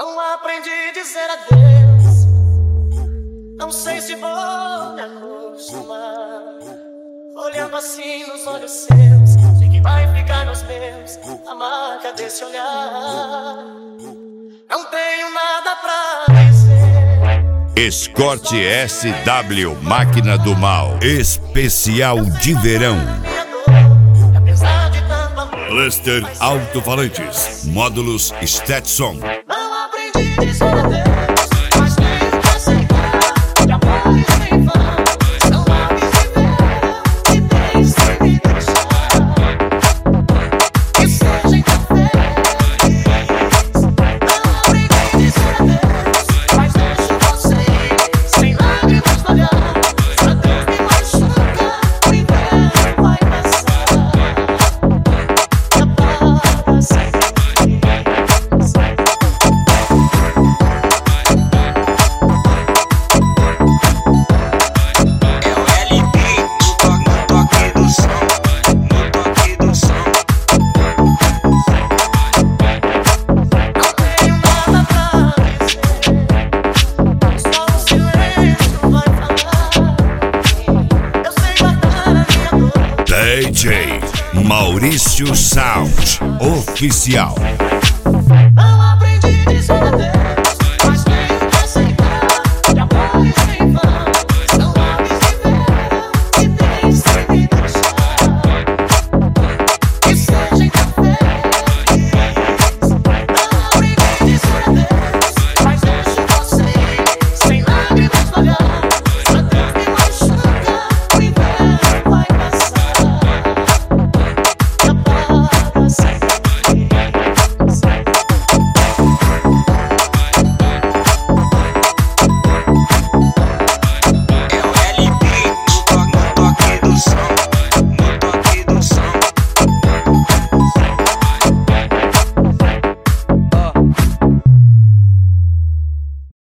Não aprendi a dizer adeus. Não sei se vou me acostumar. Olhando assim nos olhos seus, sei que vai ficar nos meus a marca desse olhar. Não tenho nada pra dizer. Escort SW Máquina do Mal especial de verão. Cluster Alto-Falantes, módulos Stetson. Não aprendi a dizer adeus, mas tenho que aceitar que amores nem vão, são aves de verão que tens que me deixar. Que seja então feliz. Não aprendi a dizer adeus, mas deixo você ir, sem lágrimas no olhar. Se adeus me machuca, o inverno vai passar. DJ Maurício Sound Oficial.